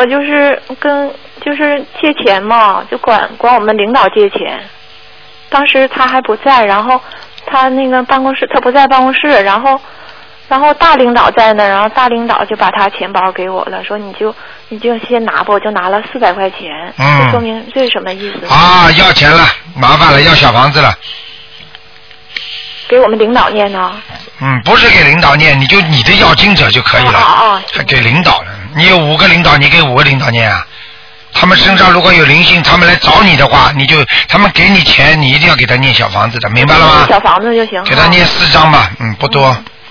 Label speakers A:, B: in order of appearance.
A: 我就是借钱嘛，就管我们领导借钱。当时他还不在，然后他那个办公室他不在办公室，然后大领导在那，然后大领导就把他钱包给我了，说你就先拿吧，我就拿了400块钱。这说明这是什么意思？
B: 啊，要钱了，麻烦了，要小房子了。
A: 给我们领导念呢？
B: 不是给领导念，你的要经者就可以了。还给领导了，你有5个领导，你给5个领导念啊。他们身上如果有灵性，他们来找你的话，他们给你钱，你一定要给他念小房子的，明白了吗？
A: 小房子就行。
B: 给他念4张吧，不多。